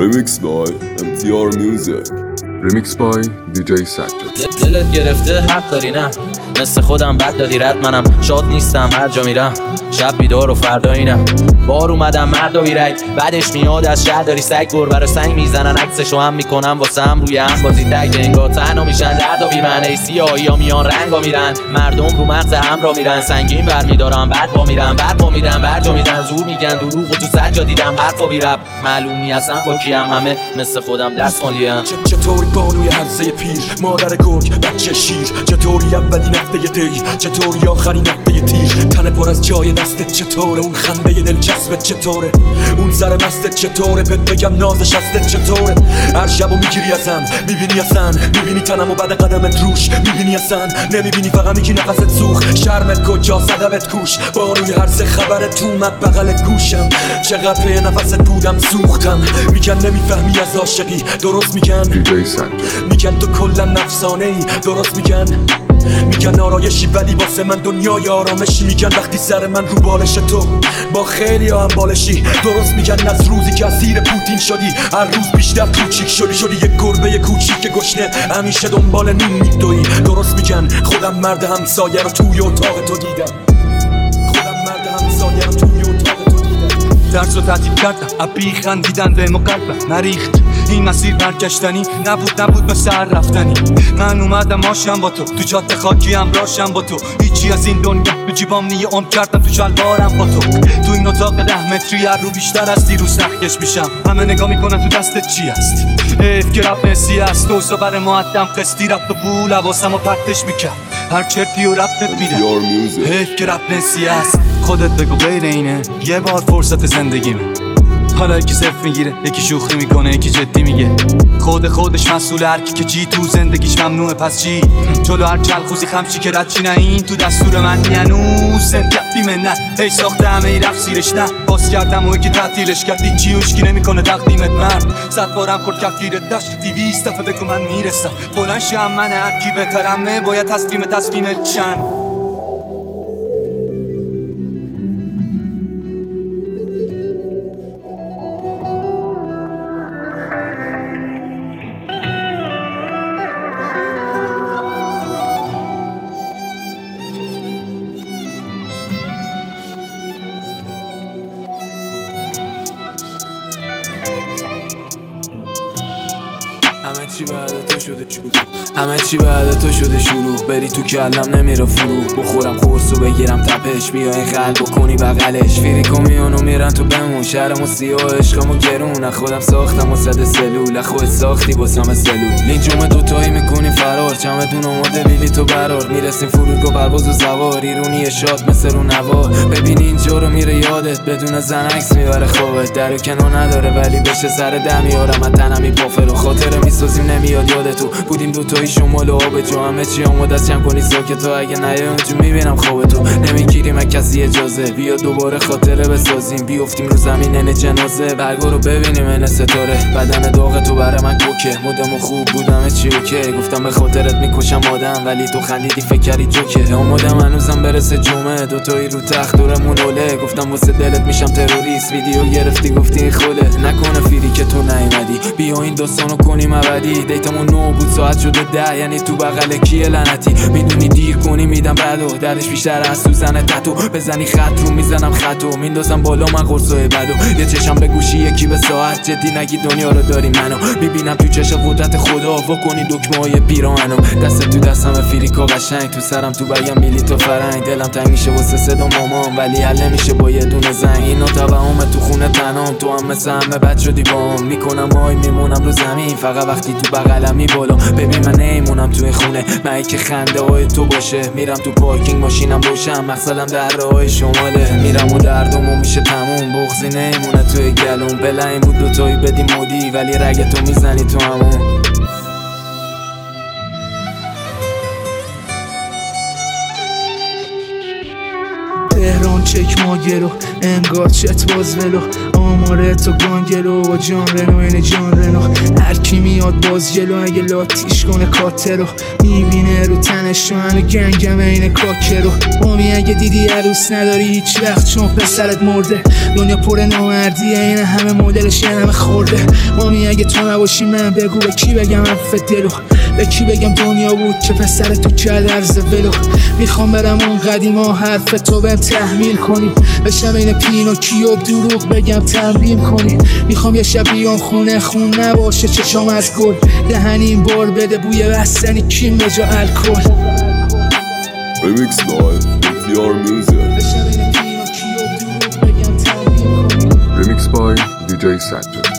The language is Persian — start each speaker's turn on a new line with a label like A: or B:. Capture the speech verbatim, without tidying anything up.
A: Remix by ام تی آر Music.
B: Remix by دی جی سجاد.
C: دلت گرفته حق داری نه، مثل خودم بد دادی رد، منم شاد نیستم هر جا میرم، شب بیدار و فردا اینم بار اومدم مرد و بیرک، بعدش میاد از شهر داری سگ بر برا سنگ میزنن، عکسشو هم میکنم واسه هم روی هم بازی تک انگار تنها میشن درد و بیمعنی، سیاهی ها میان رنگا میرن، مردم رو مغز هم را میرن، سنگین بر میدارم بعد با میرن بعد با میدن برجا میدن، زور میگن دروغ و تو سجا دیدم حرف و بیرب، معلومی اصلا با کیم، همه مثل خودم دست مالیم.
D: چطوری بانوی هرزه پیر، مادر گرگ بچه شیر، چطوری اولی نفته دی، چطوری آخری نفته تیر، تن پر از جای دستت چطوره، اون خنده دلچسبت چطوره، اون سر مستت چطوره، بهت بگم نازش هستت چطوره، هر شبو میگیری ازم، میبینی اصلا، میبینی تنم و بعد قدمت روش، میبینی اصلا، نمیبینی فقط میگی نفست سوخ، شرمت کجا صدمت کوش، بانوی هرزه خبرت اومد بغل گوشم، چقدر به نفست بودم سوختم، میگن نمیفهمی از عاشقی، درست میگن
B: دی جی سجاد.
D: میگن تو کلا نفسانه ای، درست میگن میگن آرایشی ولی واسه من دنیای آرامشی، میگن وقتی سر من رو بالش تو با خیلی هم بالشی، درست میگن از روزی که اسیر پوتین شدی هر روز بیشتر کوچیک شدی، شدی یک گربه کوچیک گشنه همیشه دنبال نون میدوی، درست میگن خودم مرد همسایه رو توی اتاق تو دیدم، خودم مرد همسایه رو توی اتاق تو دیدم،
E: درس رو تعطیل کردم ابی خندیدن به مقلبم نریخت، این مسیر برگشتنی نبود نبود به سر رفتنی، من اومدم آشم با تو تو جاده خاکی هم راشم با تو، هیچی از این دنیا به جیبام نیه عمر کردم تو شلوارم با تو، تو این اتاق ده متری هر رو بیشتر از دیروز نخیش میشم، همه نگاه میکنن تو دستت چی است، حیف که رفت نسی است، دوستا بر معدم قسطی رفت و پول حواسم و پرتش میکرد، هر چرتی و رفتت میره، حیف که رفت نسی است، خودت بگو غیر اینه یه بار فرصت زندگیمه، حالا یکی صفر میگیره یکی شوخی میکنه یکی جدی میگه، خود خودش مسئول هرکی که چی تو زندگیش ممنوعه پس چی، جلو هر چلخوزی خمچی که رد چی نه، این تو دستور من ینوز سنکت بیمنت، هی ساخته همه ای رفت سیرش نه، باز کردم و یکی تعطیلش کرد، این چی اوشکی نمیکنه تقدیمت مرد، صد بارم خورد کفتیرت داشت دیویست دفعه بگو من میرسم، بلند شم من هرکی بهترمه باید تسلیم تسلیم چند.
F: همه چی بعد تو شده شروع، همه چی بعد تو شده شروع، بری تو کلم نمیره فرو، بخورم قرصو بگیرم تپش، بیا این قلب بکنی بغلش، فیریکو میونو میرن تو بمون، شهرمو سیاه عشقمو گرون، خودم ساختم و صد سلول، خودت ساختی باسم سلول، لینجوم دوتایی میکنی فرار، چمدون اومده بیلی تو برار، میرسیم فرودگاه پرواز و زوار، ایرونی شاد مثل رو نوار، ببینی اینجا رو میره یادت، بدون زن عکس میبره خوابت، در و کنار نداره ولی بشه سر دم میارم از تنم میپافر و خاطره میسازیم نمیاد یاد تو، بودیم دوتایی شمال و آب جو، همه چی آماده است جمع کنی ساکت، تو اگه نیای اونجا میبینم خواب تو، نمیگیریم از کسی اجازه، بیا دوباره خاطره بسازیم، بیافتیم رو زمین این جنازه، برگا رو ببینیم این ستاره، بدن داغ تو برای من کوکه، مدام خوب بودم چی اوکی، گفتم به خاطرت میکشم آدم ولی تو خندیدی فکر کردی جوکه، آمادم هنوزم برسه جمعه، دوتایی رو تخت دورمون اوله، گفتم واسه دلت میشم تروریست، ویدیو گرفتی گفتی این خوله، نکنه فیری که تو نیومدی، بیا این داستانو کنیم ابدی، دیتمون نو بود ساعت شده ده، یعنی تو بغل کیه لعنتی، میدونی دیر کنی میدم بدو، دردش بیشتر از سوزن تتو، بزنی خط رو میزنم خطو، میندازم بالا من قرصای بدو، یه چشم به گوشی یکی به ساعت، جدی نگی دنیا رو داری منو، میبینم تو چش قدرت خدا، واکنی دکمه های پیراهنو، دست تو دستم فریکا قشنگ، تو سرم تو بگم میلی تو فرنگ، دلم تنگ میشه واسه صدا مامان ولی حل نمیشه با یه دونه زنگ، اینا توهم تو خونه تنام، تو هم مثل همه بد شدی بام، میکنم وای میمونم رو زمین فقط وقتی تو بغلم میبالم، ببین من نیمونم تو این خونه، من که خنده های تو باشه، میرم تو پارکینگ ماشینم روشن، مقصدم در راه شماله، میرم و دردمو میشه تموم، بغضی نیمونه توی گلوم، بله این بود دوتایی بدی مودی ولی رگ تو میزنی تو همون.
G: تهران چک ماگرو انگار چت باز ولو، آماره تو گانگلو و جان رنو این جان رنو، هر کی میاد باز جلو اگه لاتیش کنه کاترو، میبینه رو تن دانشجوان و گنگم این کاکه رو. مامی اگه دیدی عروس نداری هیچ وقت چون پسرت مرده. دنیا پر نامردیه این همه مدلش یه همه خورده. مامی اگه تو نباشی من بگو به کی بگم عفو دلو، به کی بگم دنیا بود که پسر تو کرد عرض ولو. میخوام برم اون قدیما حرف تو بهم تحمیل کنی، بشم این پینوکیو دروغ بگم تنبیه کنی. میخوام یه شب بیام خونه خون نباشه چشام از گل، دهنی این بار بده بوی بستنی کیم به جا الکل.
A: Remix by Your Music.
G: بشم این پینوکیو دروغ بگم تنبیه کنی.
B: Remix by دی جی Satchel.